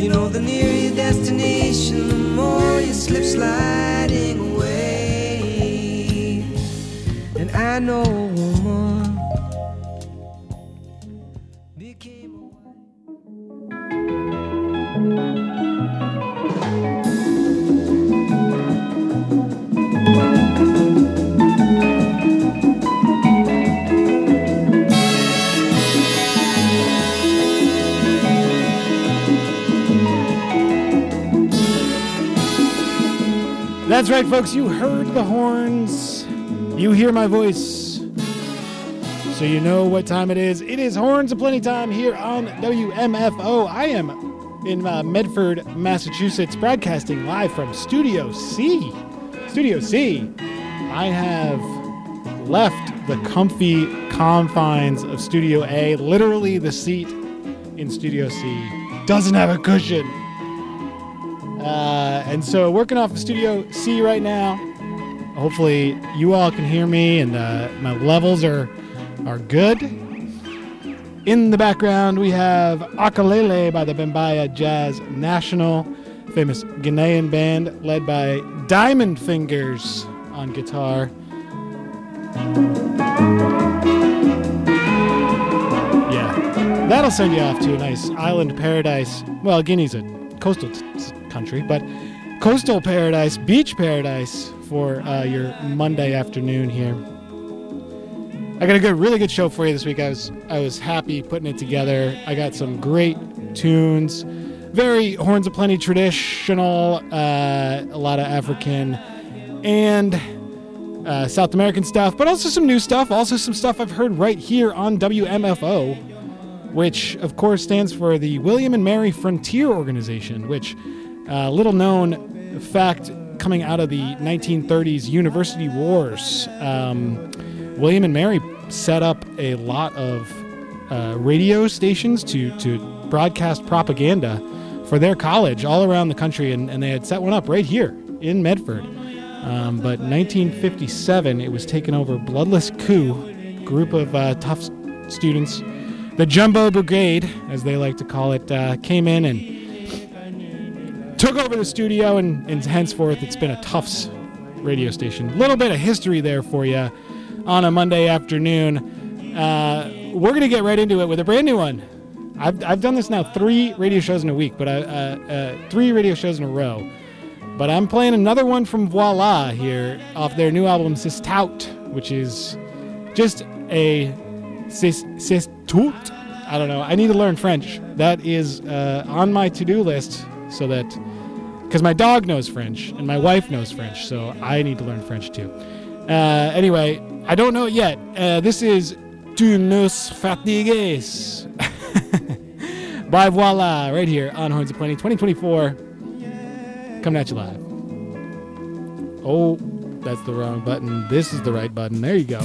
You know, the nearer your destination, the more you slip sliding away. And I know a woman became a That's right, folks. You heard the horns. You hear my voice. So you know what time it is. It is Horns of Plenty time here on WMFO. I am in Medford, Massachusetts, broadcasting live from Studio C. Studio C. I have left the comfy confines of Studio A. Literally, the seat in Studio C doesn't have a cushion. And so working off of Studio C right now. Hopefully you all can hear me and my levels are good. In the background we have Akalele by the Bembaya Jazz National, famous Ghanaian band led by Diamond Fingers on guitar. Yeah, that'll send you off to a nice island paradise. Well, Guinea's a coastal country, but coastal paradise, beach paradise for your Monday afternoon here. I got a really good show for you this week. I was happy putting it together. I got some great tunes, very Horns of Plenty traditional, a lot of African and South American stuff, but also some new stuff, also some stuff I've heard right here on WMFO, which of course stands for the William and Mary Frontier Organization, which little known fact coming out of the 1930s University Wars. William and Mary set up a lot of radio stations to broadcast propaganda for their college all around the country, and they had set one up right here in Medford. But 1957, it was taken over. Bloodless coup, group of tough students, the Jumbo Brigade, as they like to call it, came in and took over the studio, and henceforth it's been a Tufts radio station. A little bit of history there for you on a Monday afternoon. We're going to get right into it with a brand new one. I've done this now 3 radio shows in a week, but 3 radio shows in a row. But I'm playing another one from Voila here off their new album C'est Tout, which is just a C'est Tout. I don't know. I need to learn French. That is on my to-do list, so that because my dog knows French and my wife knows French, so I need to learn French too. Anyway, I don't know it yet. This is Tu nous fatigues by Voila, right here on Horns of Plenty 2024. Coming at you live. Oh, that's the wrong button. This is the right button. There you go.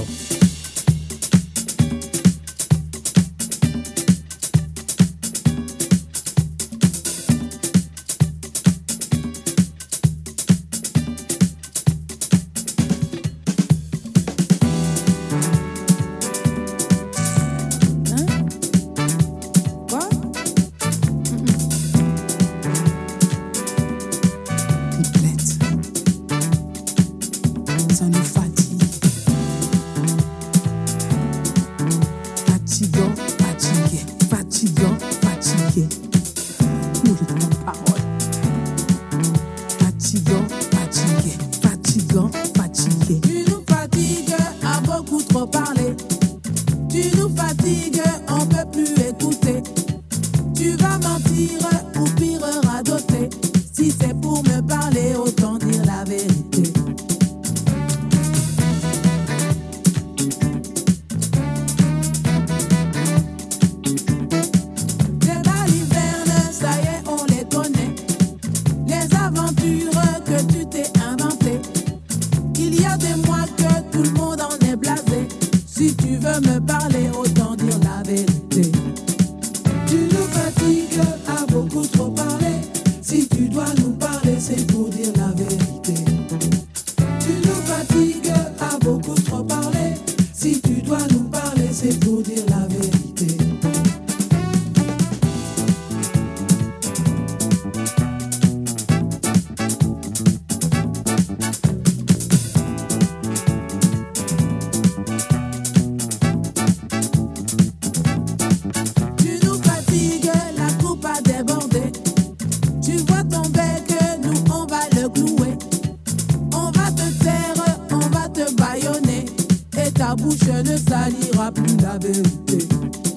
bouche ne salira plus la vérité.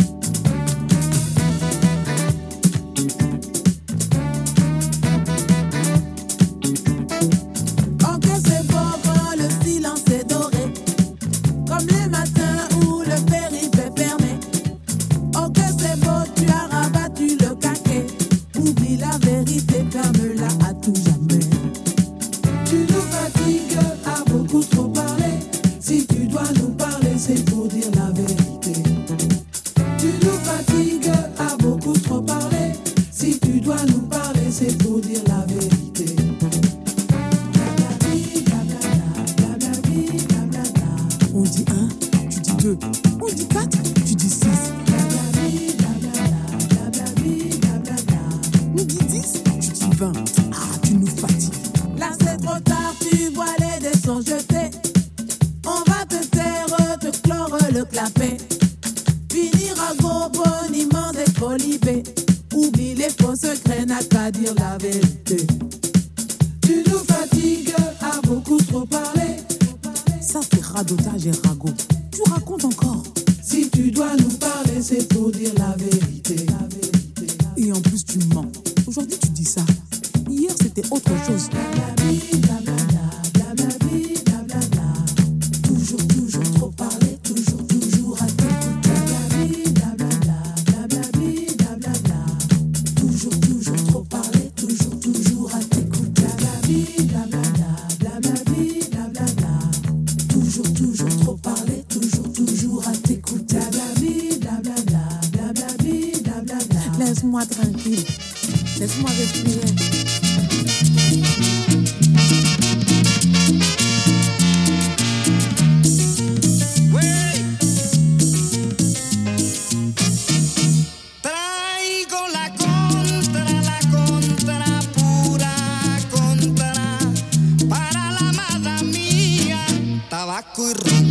Oh que c'est beau quand le silence est doré, comme les matins où le périph' est fermé. Oh que c'est beau, tu as rabattu le caquet. Oublie la vérité, ferme-la à tout jamais. Tu nous fatigues à beaucoup trop parler. Si tu dois nous parler, c'est pour dire la vérité. Tu nous fatigues à beaucoup trop parler. Si tu dois nous parler, c'est pour dire la vérité. On dit 1, tu dis 2. On dit 4, tu dis 6. On dit 10, tu dis 20. Ah, tu nous fatigues. Là c'est trop tard, tu vois les dés sont jetés. On va te faire, te clore le clapet. Finir à gros boniment décolibé. Oublie les faux secrets, n'a qu'à dire la vérité. Tu nous fatigues à beaucoup trop parler. Ça c'est radotage et ragot. Tu racontes encore. Si tu dois nous parler, c'est pour dire la vérité. Et en plus tu mens. Aujourd'hui tu dis ça. Hier c'était autre chose. Toujours, toujours trop parler. Toujours, toujours à t'écouter. Toujours, toujours trop parler. Toujours, toujours à t'écouter. Toujours, toujours trop parler. Toujours, toujours à t'écouter. Laisse-moi tranquille. Laisse-moi respirer. Traigo la contra, pura contra, para la amada mía, tabaco y ron.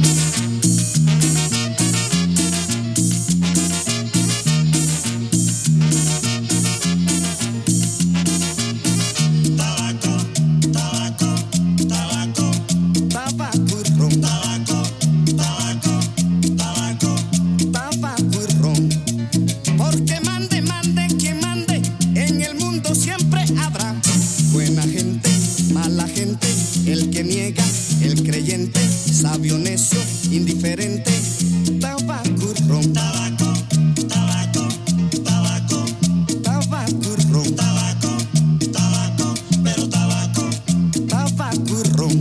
Sabio, necio, indiferente, tabaco y ron. Tabaco, tabaco, tabaco, tabaco y ron. Tabaco, tabaco, pero tabaco, tabaco y ron.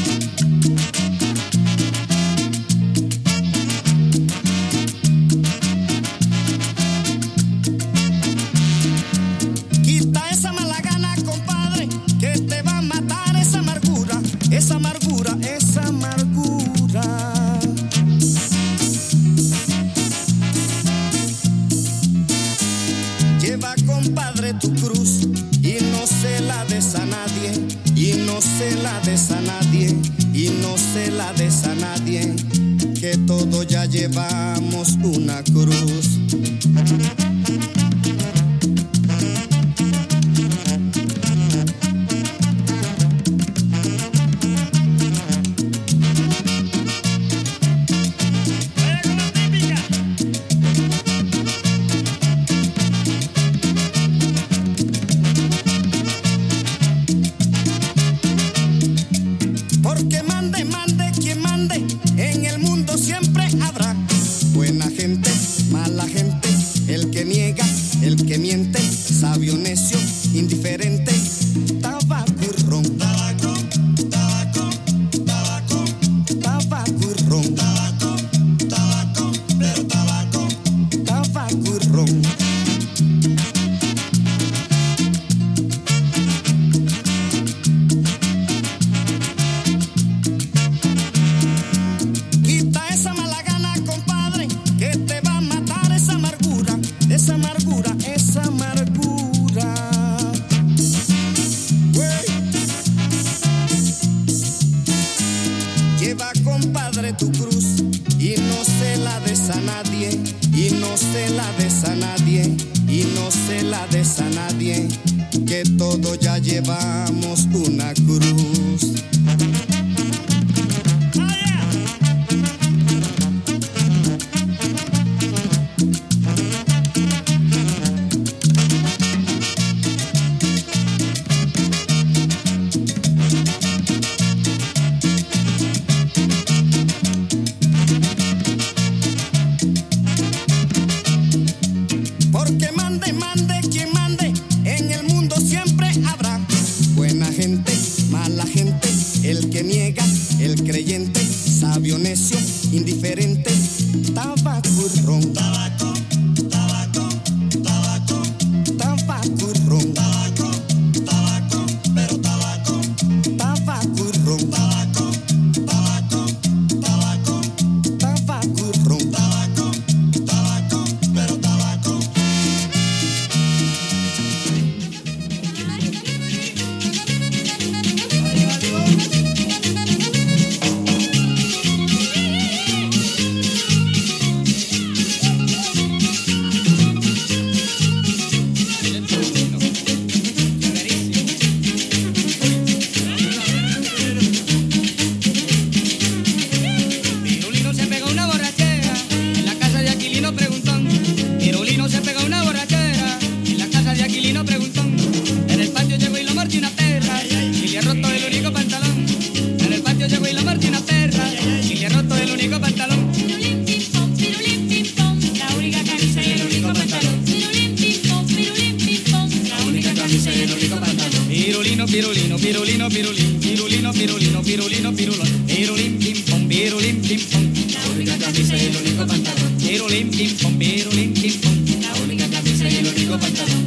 Quita esa mala gana, compadre, que te va a matar esa amargura, esa amargura, esa amargura. Lleva, compadre, tu cruz y no se la des a nadie, y no se la des a nadie, y no se la des a nadie, que todos ya llevamos una cruz. Porque mande, mande, quien mande, en el mundo siempre habrá buena gente, mala gente, el que niega, el que miente, sabio, necio, indiferente, tabaco y ron. Tabaco, tabaco, tabaco, tabaco y ron. Tabaco, tabaco, pero tabaco, tabaco y ron. Esa amargura, esa amargura. Wey. Lleva, compadre, tu cruz y no se la des a nadie, y no se la des a nadie, y no se la des a nadie, que todos ya llevamos una cruz. Oh, yeah. y el único pantalón. Pirulino, pirulino, pirulino, pirulín, pirulino, pirulino, pirulino, pirulón. Pirulín, pim, pom, pirulín, pim, pom. La única camisa y el único pantalón. Pirulín, pim, pom, pirulín, pim, pom. La única camisa y el único pantalón.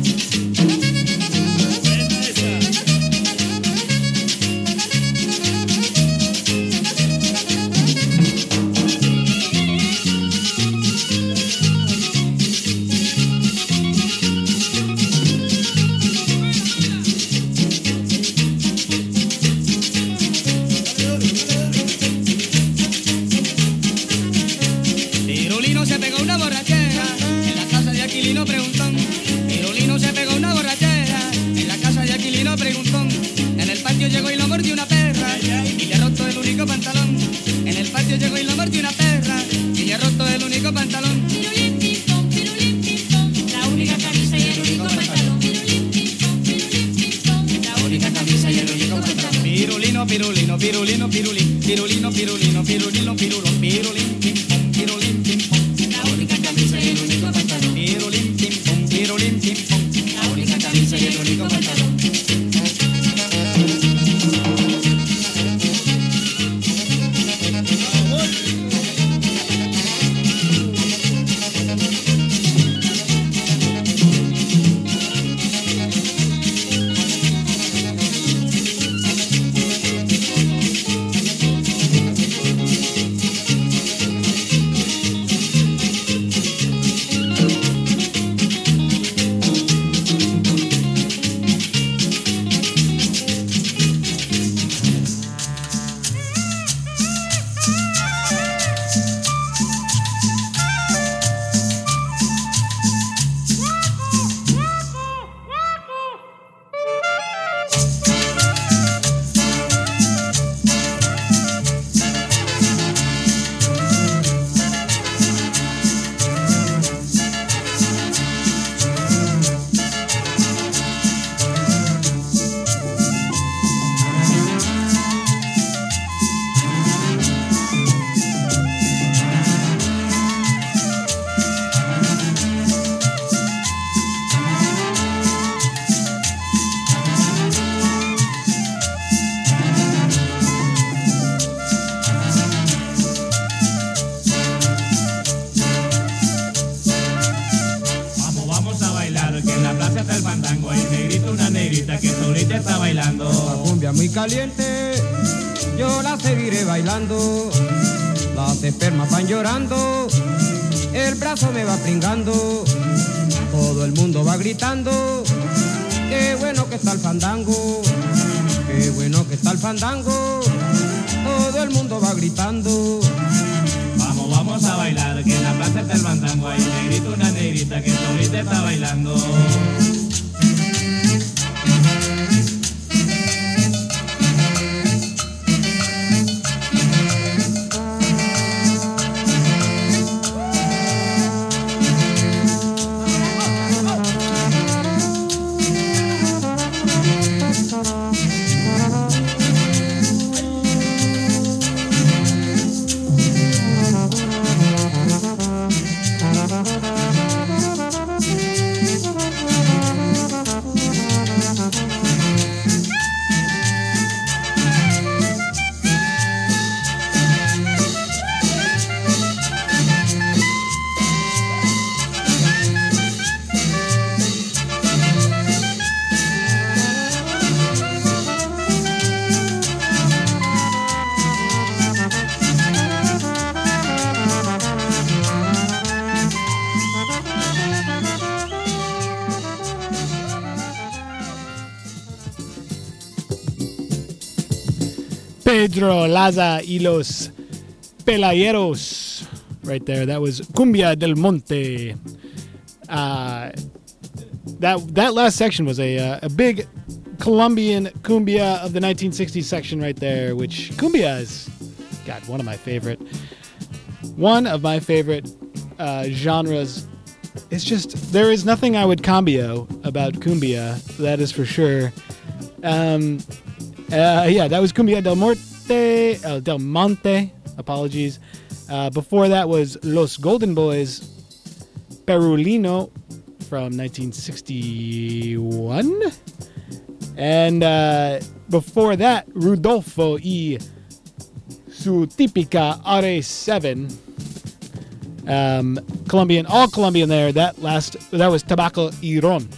Llegó y lo mordió una perra y le ha roto el único pantalón. En el patio llegó y lo mordió una perra y le ha roto el único pantalón. Pirulín, pim, pom, la única camisa y el único pantalón. Pirulín, pim, pom, la única camisa y el único pantalón. Pirulino, pirulino, pirulino, pirulín, pirulino, pirulino, pirulino, pirulón, pirulín, pim, pom, pirulín, pim, pom. La única camisa y el único pantalón. Pirulín, pim, pom, pirulín, pim, pom. La única camisa y el único pantalón. Caliente, yo la seguiré bailando, las espermas van llorando, el brazo me va pringando, todo el mundo va gritando, qué bueno que está el fandango, qué bueno que está el fandango, todo el mundo va gritando. Vamos, vamos a bailar, que en la plaza está el fandango, hay un negrito, una negrita que ahorita está bailando. Pedro Laza y los Pelayeros. Right there. That was Cumbia del Monte. That last section was a big Colombian cumbia of the 1960s section right there, which cumbia is, God, one of my favorite genres. It's just, there is nothing I would cambio about cumbia, that is for sure. That was Cumbia del Monte, apologies. Before that was Los Golden Boys, Perulino from 1961. And before that, Rudolfo y su típica RA7. Colombian, all Colombian there. That was Tobacco y Ron.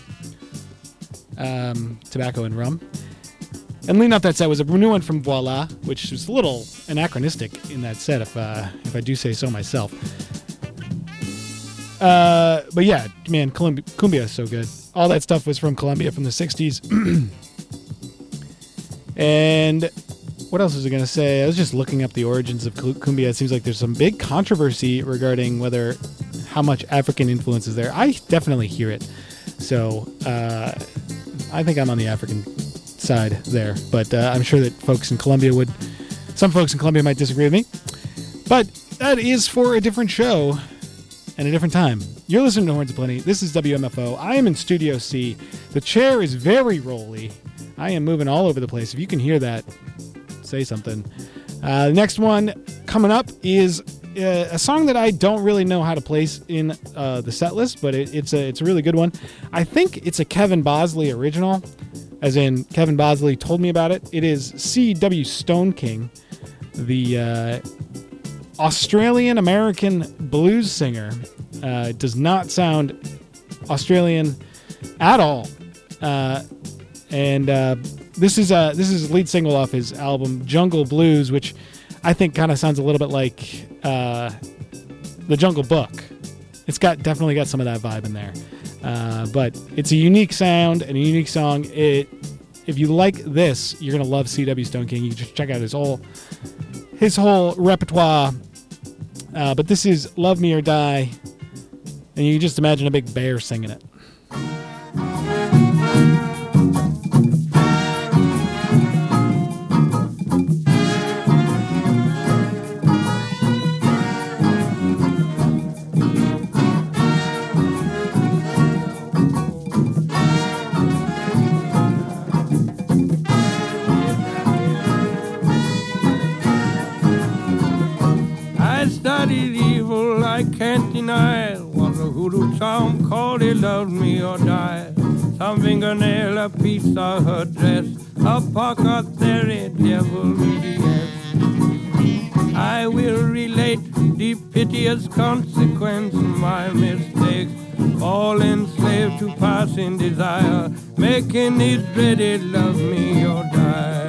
Tobacco and rum. And leading off that set was a new one from Voila, which was a little anachronistic in that set, if I do say so myself. But yeah, man, cumbia is so good. All that stuff was from Colombia from the 60s. And what else was I going to say? I was just looking up the origins of cumbia. It seems like there's some big controversy regarding how much African influence is there. I definitely hear it. So I think I'm on the African side there. But I'm sure that some folks in Colombia might disagree with me. But that is for a different show and a different time. You're listening to Horns of Plenty. This is WMFO. I am in Studio C. The chair is very rolly. I am moving all over the place. If you can hear that, say something. The next one coming up is a song that I don't really know how to place in the set list, but it's a really good one. I think it's a Kevin Bosley original, as in Kevin Bosley told me about it. It is C.W. Stone King, the Australian-American blues singer. Does not sound Australian at all. And this is a lead single off his album Jungle Blues, which I think kind of sounds a little bit like The Jungle Book. It's definitely got some of that vibe in there. But it's a unique sound and a unique song. If you like this, you're gonna love C.W. Stone King. You can just check out his whole repertoire. But this is Love Me or Die, and you can just imagine a big bear singing it. Can't deny what a hoodoo charm called it, love me or die. Some fingernail, a piece of her dress, a pocket theory, devil yes. I will relate the piteous consequence of my mistake, falling slave to passing desire, making it dreaded, love me or die.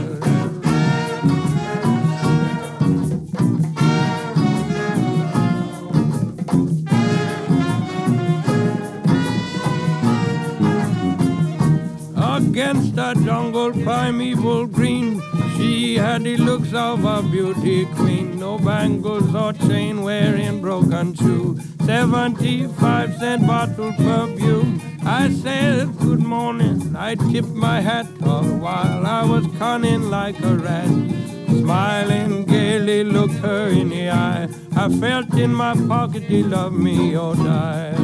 Against a jungle primeval green, she had the looks of a beauty queen. No bangles or chain wearing broken shoe, 75-cent bottle perfume. I said good morning, I tipped my hat all while I was cunning like a rat. Smiling gaily looked her in the eye. I felt in my pocket, he loved me or die.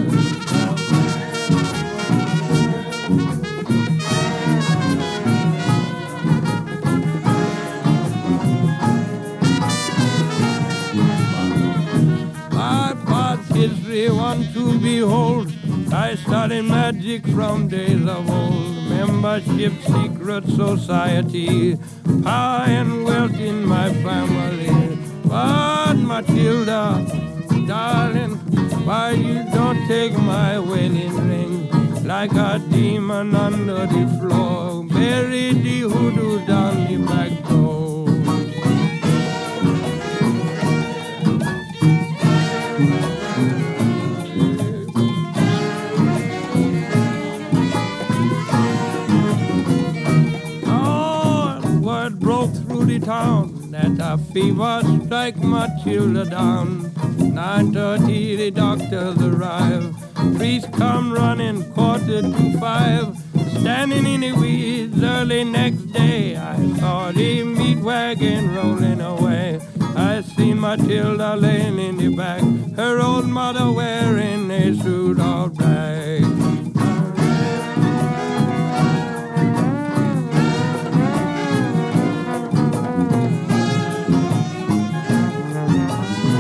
History one to behold. I studied magic from days of old. Membership, secret society, power and wealth in my family. But Matilda, darling, why you don't take my wedding ring? Like a demon under the floor, bury the hoodoo down the back door. Broke through the town that a fever strike Matilda down. 9:30 the doctors arrive. Priest come running 4:45. Standing in the weeds early next day, I saw the meat wagon rolling away. I seen Matilda laying in the back, her old mother wearing a suit of black.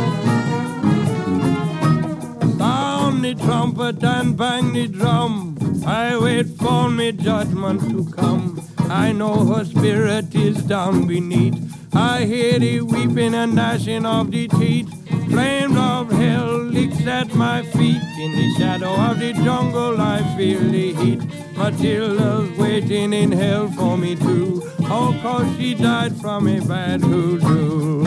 Trumpet and bang the drum, I wait for me judgment to come. I know her spirit is down beneath. I hear the weeping and gnashing of the teeth. Flames of hell licks at my feet. In the shadow of the jungle I feel the heat. Matilda's waiting in hell for me too. Oh, 'cause she died from a bad hoodoo.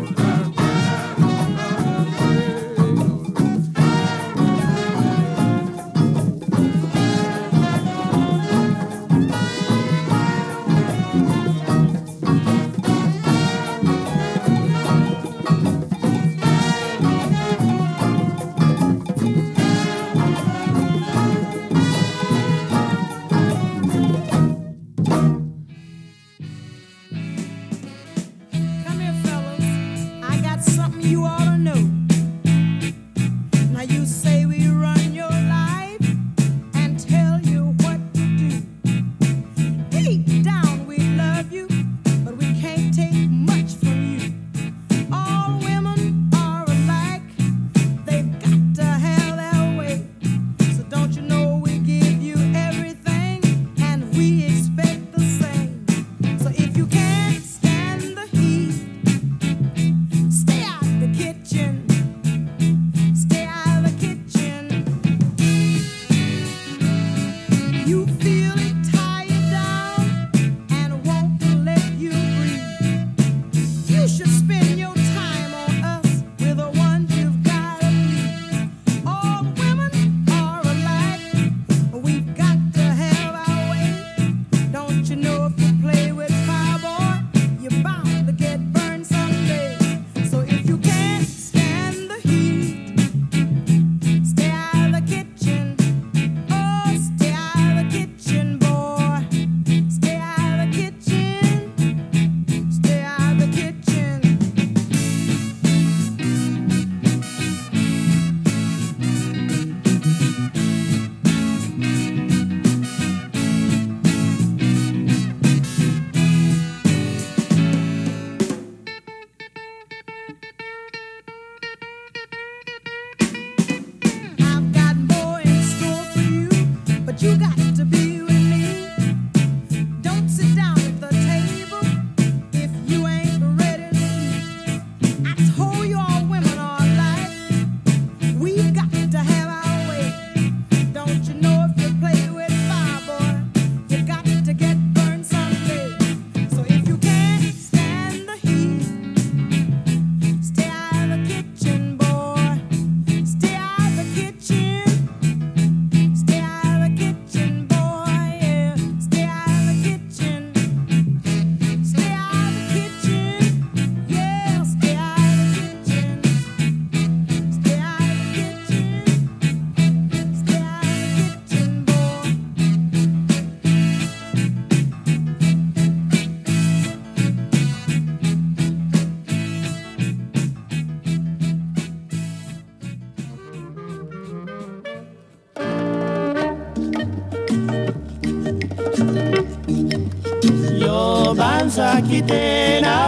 Sakite na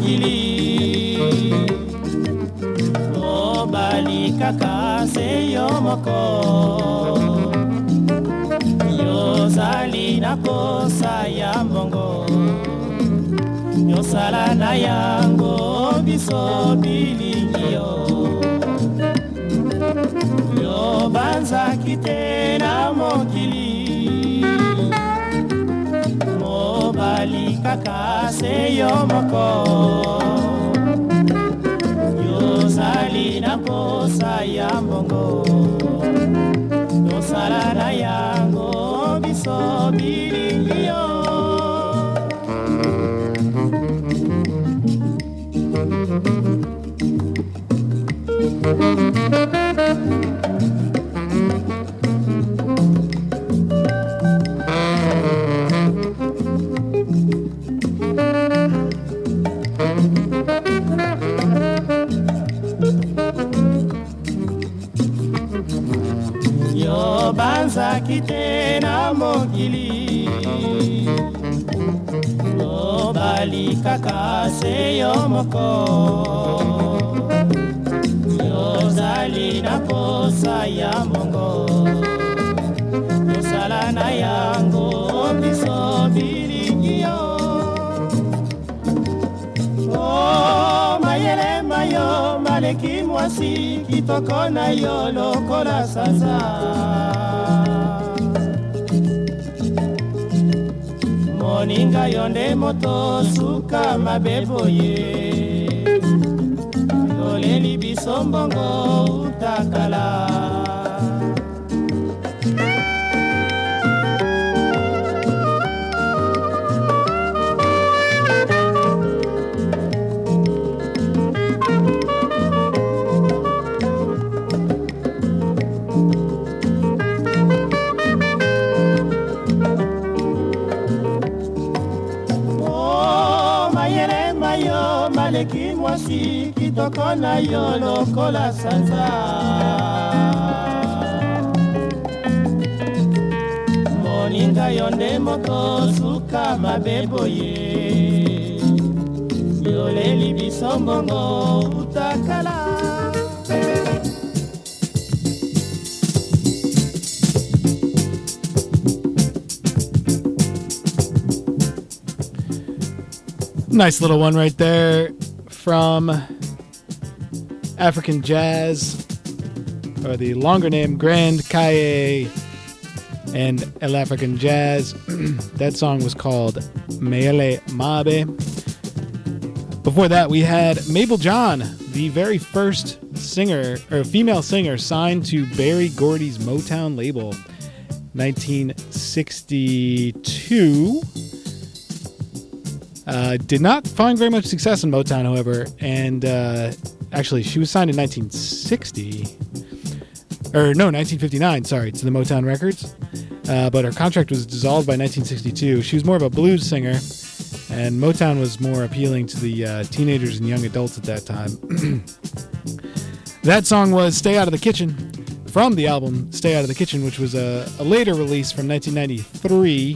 mokili Obali kaka se yomoko Yozali na kosa ya mbongo Yosala na yango biso bilingio Yobanza kite na mokili Mobali kaka se yomoko Yozali na kosa ya mbongo Yosala na yango biso bilingio Yobanza kite na mokili Yobali kaka se yomoko Yozali na kosa ya mbongo Yosala maleki mwasi kitoko na yo lokola sanza moninga yo nde moto suka mabebo ye toleli biso mbongo utakala. Maleki mwasi kitoko na yo lokola sanza moninga yo nde moto suka mabebo ye yoleli biso mbongo utakala. Nice little one right there from African Jazz, or the longer name Grand Kaye and El African Jazz. That song was called Meele Mabe. Before that, we had Mabel John, the very first singer, or female singer, signed to Berry Gordy's Motown label, 1962. Did not find very much success in Motown, however, and actually she was signed in 1959, sorry, to the Motown Records, but her contract was dissolved by 1962. She was more of a blues singer, and Motown was more appealing to the teenagers and young adults at that time. That song was Stay Out of the Kitchen, from the album Stay Out of the Kitchen, which was a later release from 1993.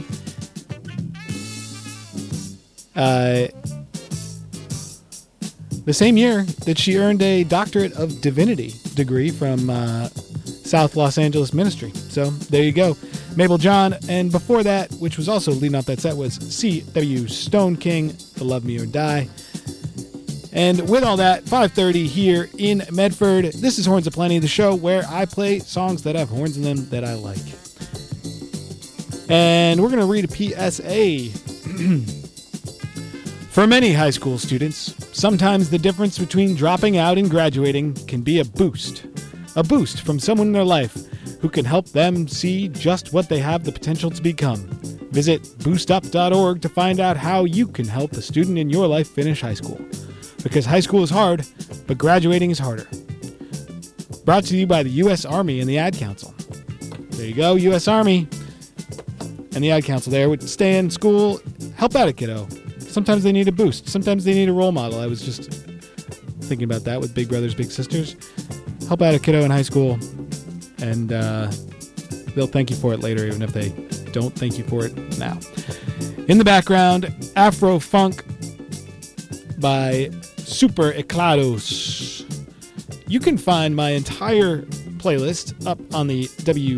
The same year that she earned a Doctorate of Divinity degree from South Los Angeles Ministry. So there you go. Mabel John, and before that, which was also leading off that set, was C.W. Stone King, The Love Me or Die. And with all that, 5:30 here in Medford. This is Horns of Plenty, the show where I play songs that have horns in them that I like. And we're going to read a PSA. For many high school students, sometimes the difference between dropping out and graduating can be a boost. A boost from someone in their life who can help them see just what they have the potential to become. Visit boostup.org to find out how you can help the student in your life finish high school. Because high school is hard, but graduating is harder. Brought to you by the U.S. Army and the Ad Council. There you go, U.S. Army and the Ad Council there would stay in school, help out a kiddo. Sometimes they need a boost. Sometimes they need a role model. I was just thinking about that with Big Brothers, Big Sisters. Help out a kiddo in high school, and they'll thank you for it later, even if they don't thank you for it now. In the background, Afro Funk by Super Eclados. You can find my entire playlist up on the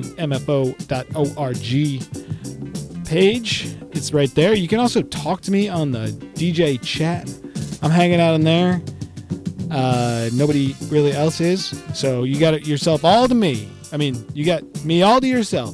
WMFO.org page. It's right there. You can also talk to me on the DJ chat. I'm hanging out in there. Nobody really else is. So you got yourself all to me. I mean, you got me all to yourself.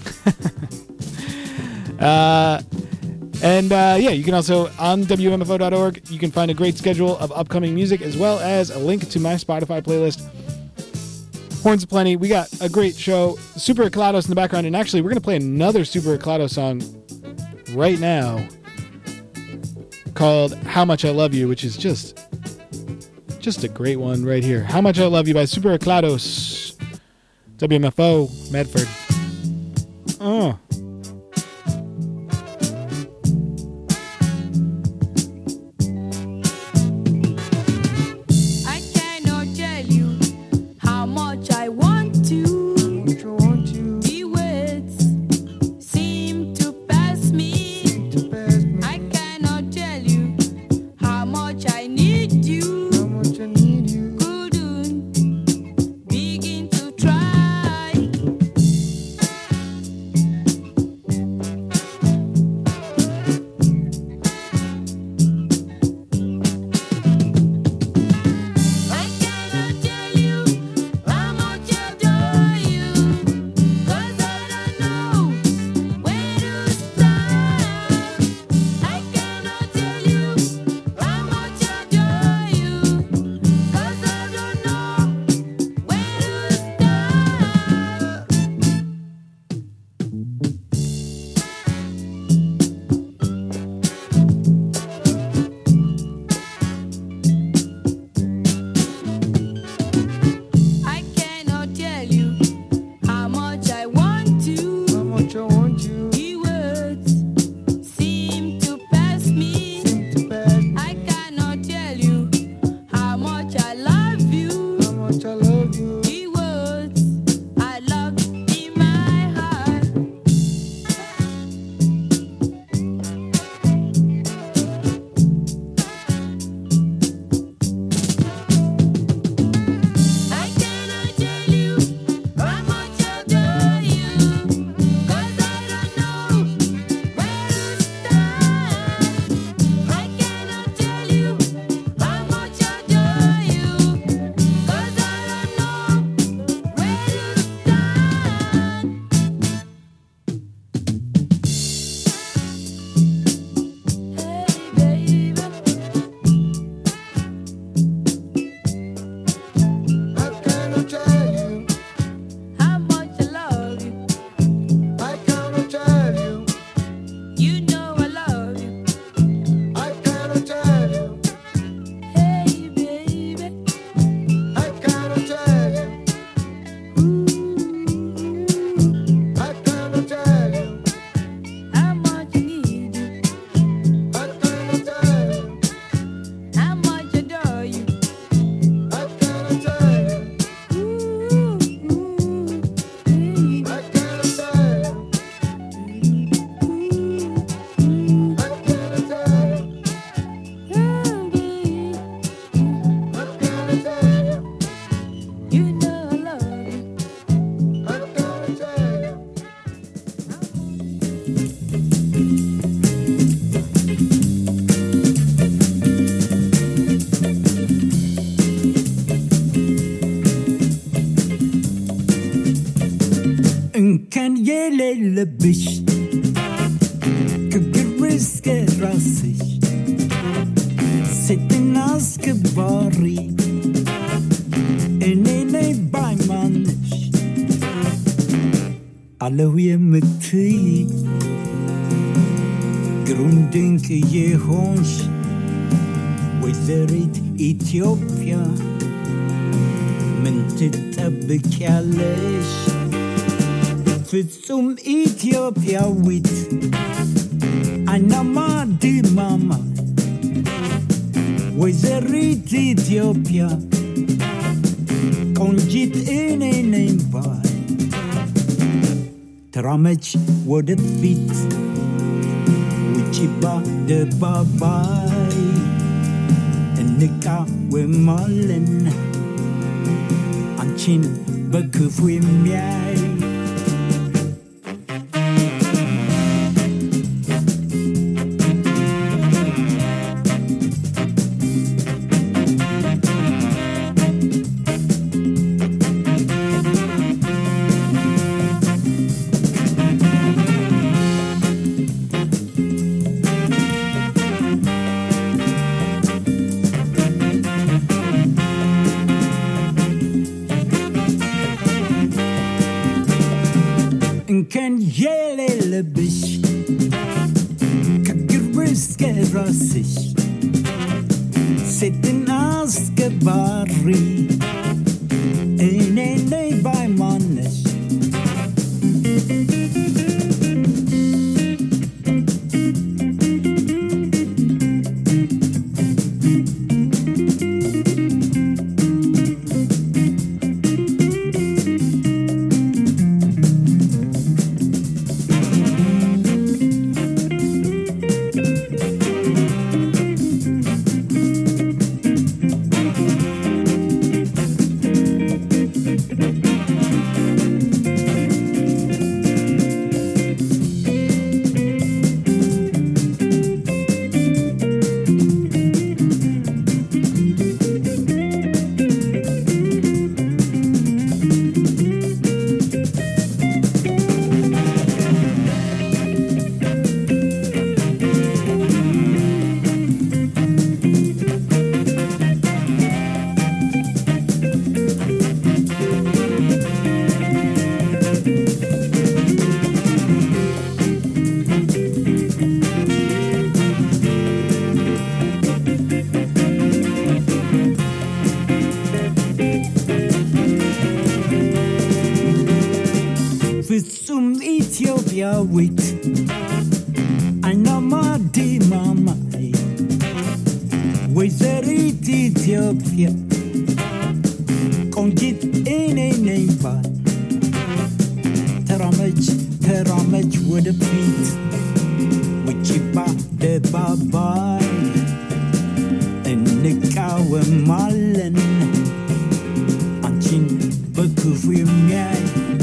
Yeah, you can also, on WMFO.org, you can find a great schedule of upcoming music as well as a link to my Spotify playlist. Horns of Plenty. We got a great show. Super Eclados in the background. And actually, we're going to play another Super Eclados song right now called How Much I Love You, which is just a great one right here. How Much I Love You by Super Eclados. WMFO, Medford. የሌለብሽ ክብር እስከ ራስሽ ሴትና አስከባሪ እኔ ነኝ ባይማንሽ አለሁ የምትይ ግሩም ድንቅ የሆንሽ ወይዘሪት ኢትዮጵያ ምን ትጠብቂያለሽ ፍጹም ኢትዮጵያዊት አይናማ ድማማ ወይዘሪት ኢትዮጵያ ቆንጂት እኔ ነኝ ባይ ተራመች ወደፊት ውጪ በአደባባይ እንቃወማለን አንቺን በክፉ የሚያይ እንከን የሌለብሽ ከግር እስከ ራስሽ ሴትና አስከባሪ እኔ ነኝ ባይማንሽ ፍጹም ኢትዮጵያዊት አይናማ ድማማ ወይዘሪት ኢትዮጵያ ቆንጂት እኔ ነኝ ባይ ተራመች ወደፊት ውጪ በአደባባይ እንቃወማለን አንቺን በክፉ የሚያይ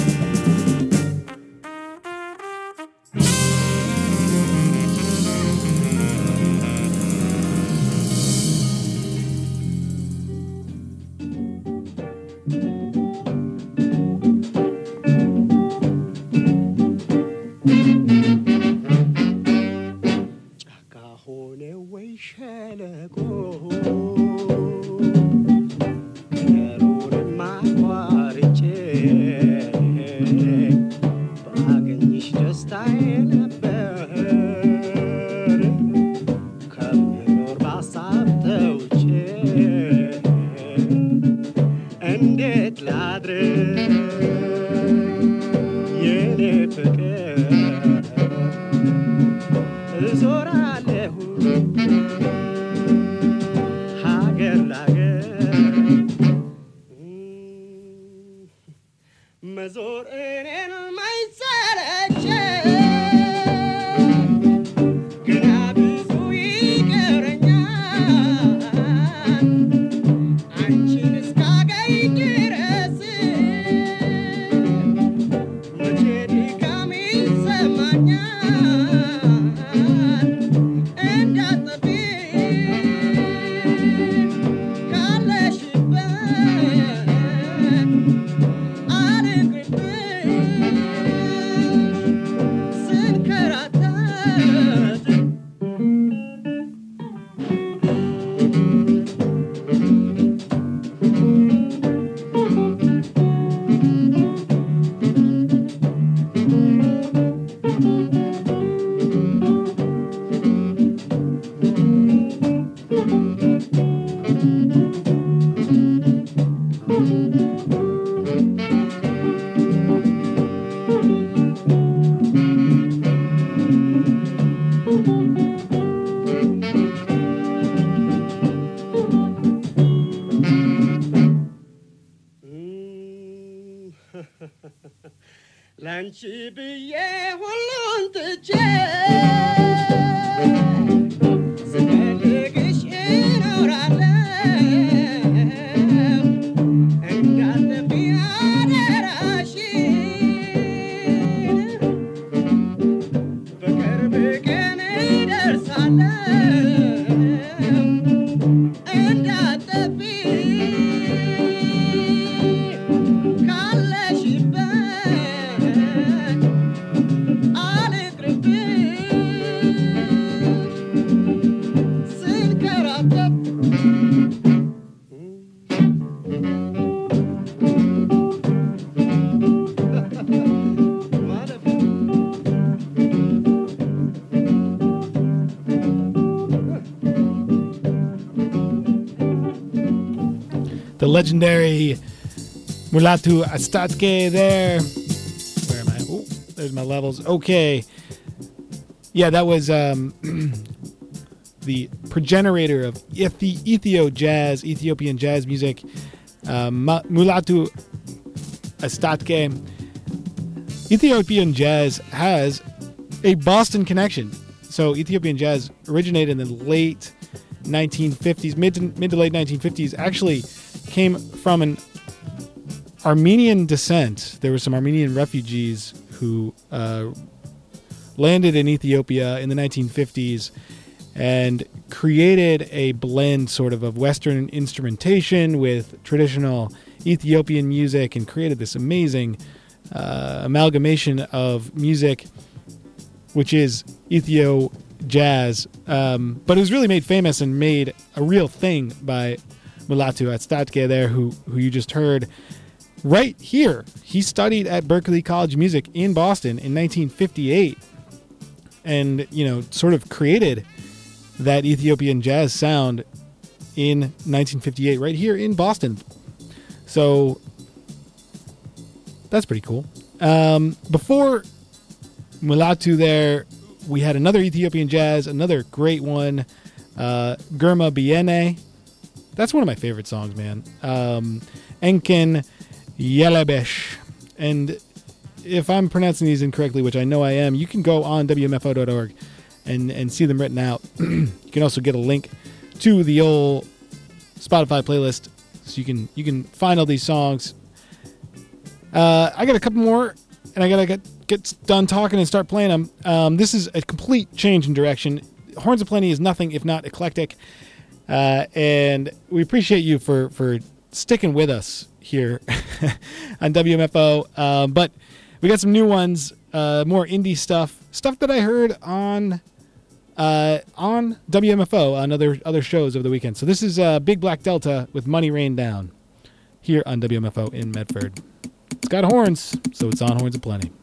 መዞር እኔን ማይሰለች ገና ብዙ ይቀረኛል አንቺን እስካገኝ ድረስ መቼ ድካም ይሰማኛል እንዳትጠፊ ካለሽበት አልቅርብሽ ላንቺ ብዬ ሁሉን ትቼ ስፈልግሽ እኖራለሁ እንዳትጠፊ አደራሽን በቅርብ ቀን እደርሳለሁ እንዳትጠፊ The legendary Mulatu Astatke there. Where am I? Oh, there's my levels. Okay. Yeah, that was the progenitor of Ethiopian jazz music, Mulatu Astatke. Ethiopian jazz has a Boston connection. So Ethiopian jazz originated in the late 1950s, mid to late 1950s, actually came from an Armenian descent. There were some Armenian refugees who landed in Ethiopia in the 1950s and created a blend sort of Western instrumentation with traditional Ethiopian music and created this amazing amalgamation of music, which is Ethio jazz. But it was really made famous and made a real thing by Mulatu Astatke there, who you just heard right here. He studied at Berklee College of Music in Boston in 1958 and, sort of created that Ethiopian jazz sound in 1958 right here in Boston. So that's pretty cool. Before Mulatu there, we had another Ethiopian jazz, another great one, Girma Biene. That's one of my favorite songs, man. Enken Yelebesh. And if I'm pronouncing these incorrectly, which I know I am, you can go on WMFO.org and see them written out. You can also get a link to the old Spotify playlist, so you can find all these songs. I got a couple more, and I gotta get done talking and start playing them. This is a complete change in direction. Horns of Plenty is nothing if not eclectic, and we appreciate you for sticking with us here on WMFO. But we got some new ones, more indie stuff that I heard on WMFO on other shows over the weekend. So this is Big Black Delta with Money Rain Down here on WMFO in Medford. It's got horns, so it's on Horns of Plenty.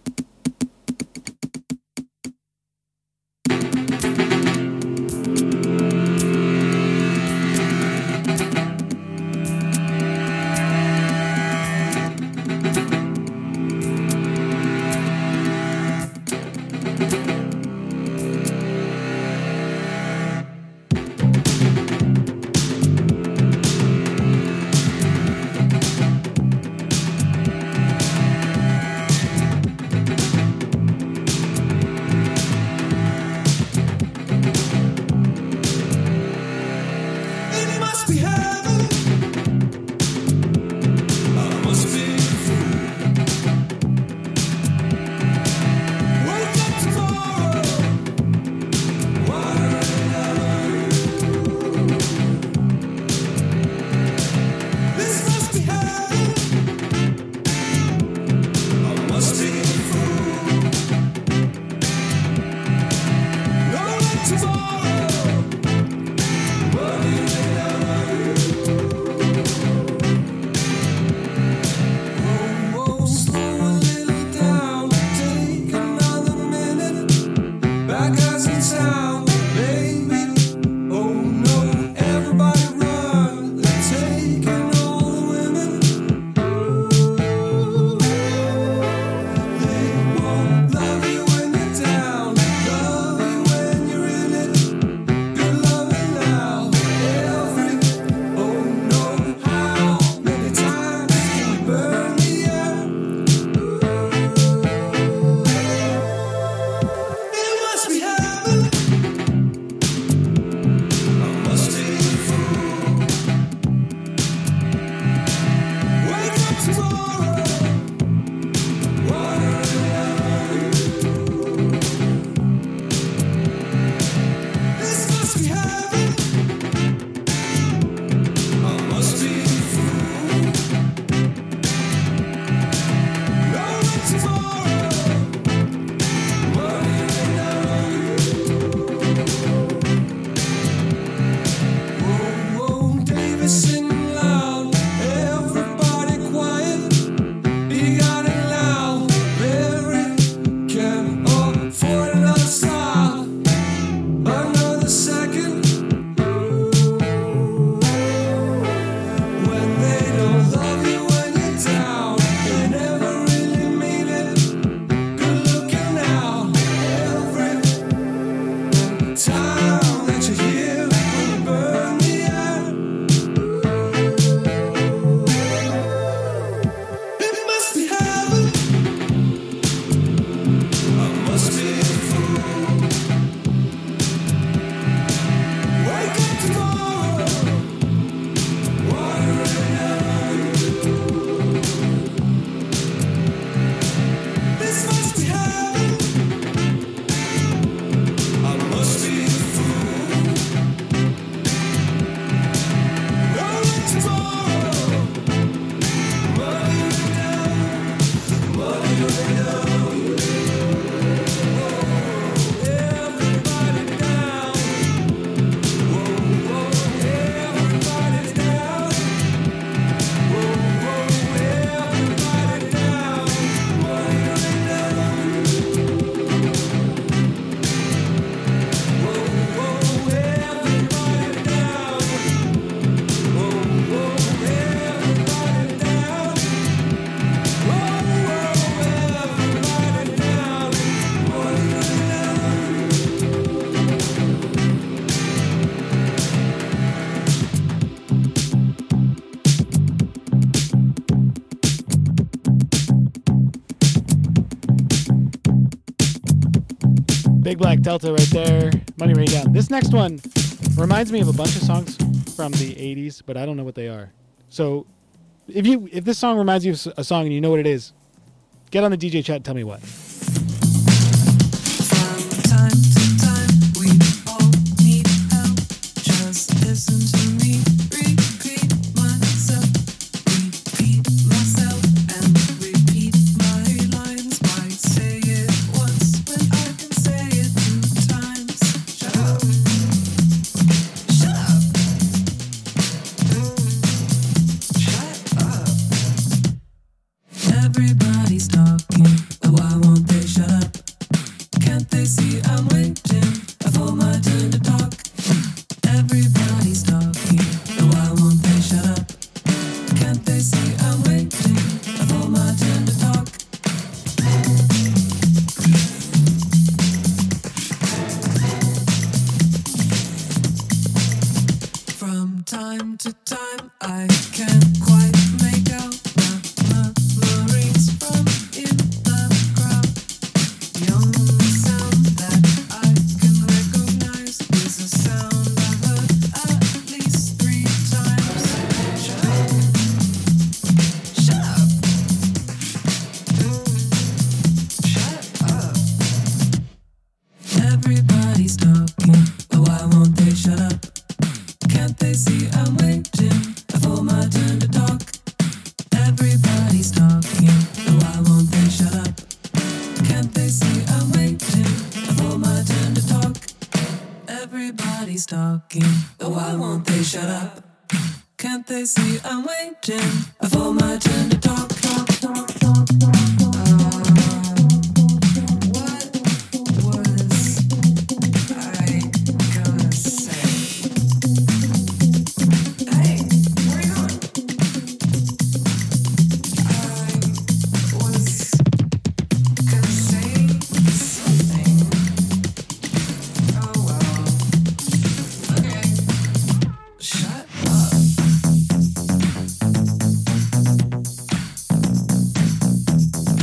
Big Black Delta right there. Money Rain Down. This next one reminds me of a bunch of songs from the 80s, but I don't know what they are. So if this song reminds you of a song and you know what it is, get on the DJ chat and tell me what. From time to time, we all need help. Just listen to me. Repeat myself, and repeat my lines. Why say it once when I can say it 2 times? Shut up. Shut up. Shut up. Everybody's talking, but why won't they shut up? Can't they see I'm waiting for my turn to talk? Everybody's talking, but why won't they shut up? Can't they see I'm waiting for my turn to talk? From time to time, I can't quite make out murmurings from in the crowd. The only sound that I can recognize is a sound I've heard at least 3 times. Shut up. Shut up. Shut up. Everybody's talking, but why won't they shut up? Can't they see I'm waiting for my turn to talk? Everybody's talking, but why won't they shut up? Can't they see I'm waiting for my turn to talk? Everybody's talking, but why won't they shut up? Can't they see I'm waiting for my turn to talk? What was I gonna say? Hey, where are you going? I was gonna say something. Oh well. Okay. Shut up.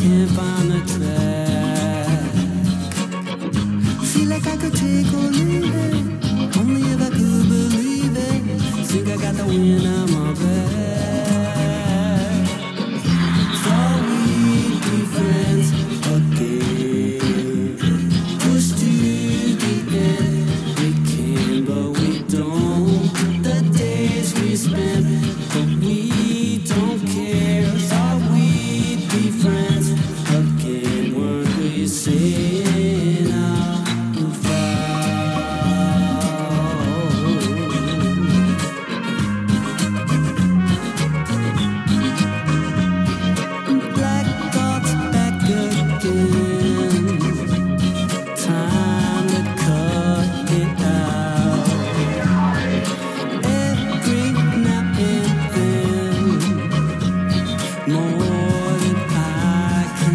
can't find the track. Feel like I could take or leave it, only if I could believe it. Think I got the wind on my back. Thought we'd be friends again. Pushed to the end, we can, but we don't. The days we spent, but we don't care. Thought we'd be friends again, weren't we saying our vows? Black thoughts back again. Time to cut it out. Every now and then, more than I can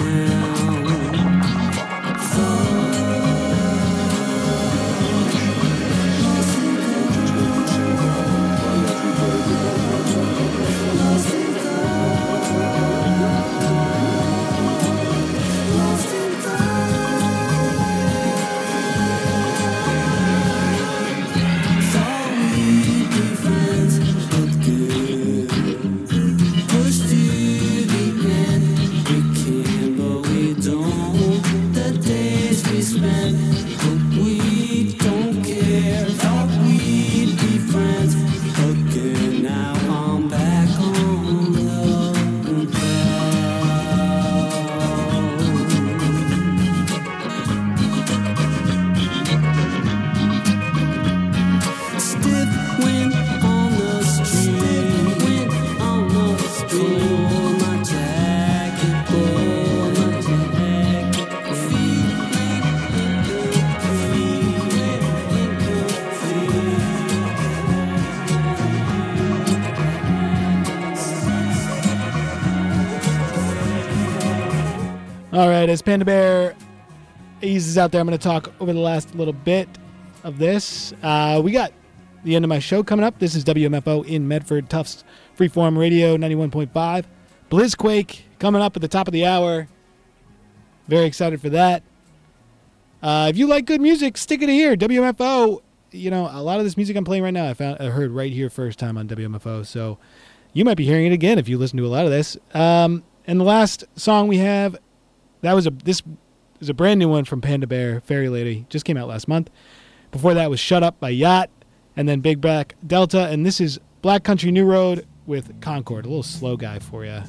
All right, as Panda Bear eases out there, I'm going to talk over the last little bit of this. We got the end of my show coming up. This is WMFO in Medford, Tufts Freeform Radio 91.5. Blizzquake coming up at the top of the hour. Very excited for that. If you like good music, stick it here. WMFO, you know, a lot of this music I'm playing right now, I heard right here first time on WMFO. So you might be hearing it again if you listen to a lot of this. And the last song we have, this is a brand new one from Panda Bear, Fairy Lady. Just came out last month. Before that was Shut Up by Yacht, and then Big Black Delta. And this is Black Country New Road with Concord. A little slow guy for you.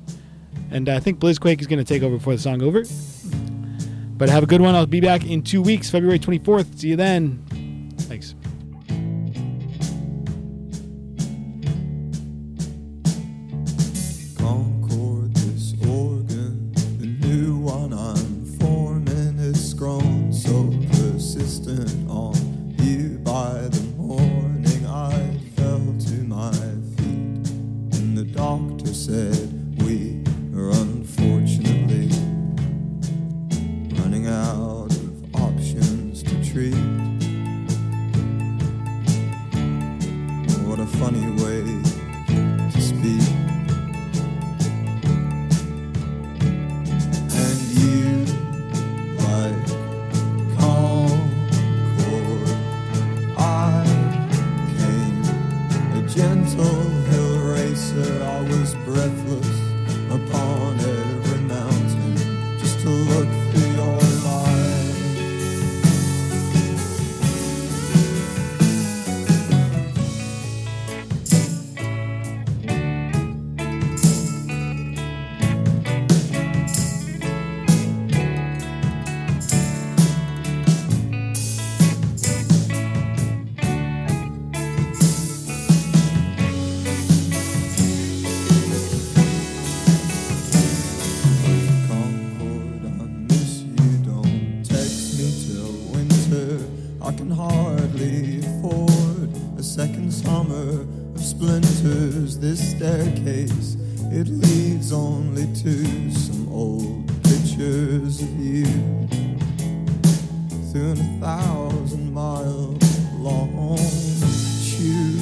And I think Blizzquake is going to take over before the song over. But have a good one. I'll be back in 2 weeks, February 24th. See you then. Thanks. Concord, this organ, the new one I'm forming is grown so persistent on you. By the morning I fell to my feet, and the doctor said we are unfortunately running out of options to treat. What a funny way to speak. And you, like Concord, I came a gentle hill racer. I was breathless upon every mountain just to look through your life. This staircase, it leads only to some old pictures of you through a 1,000-mile long tube.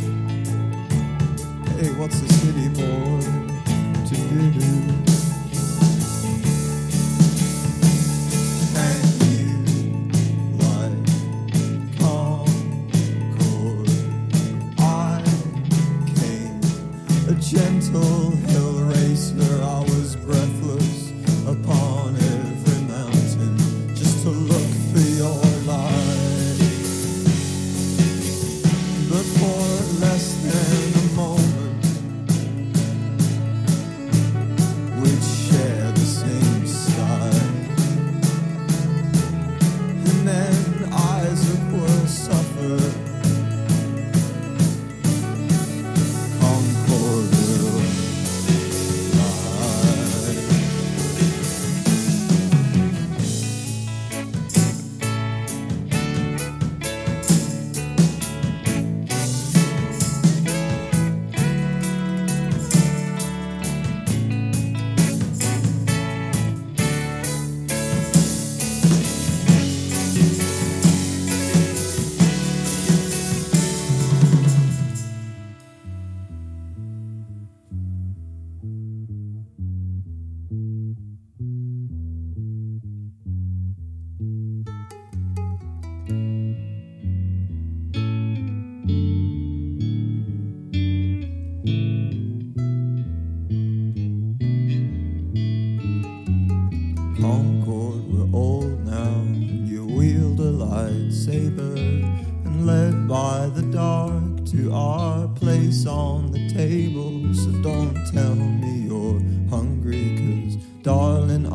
Hey, what's the city boy to do? Concord, we're old now, and you wield a lightsaber and led by the dark to our place on the table. So don't tell me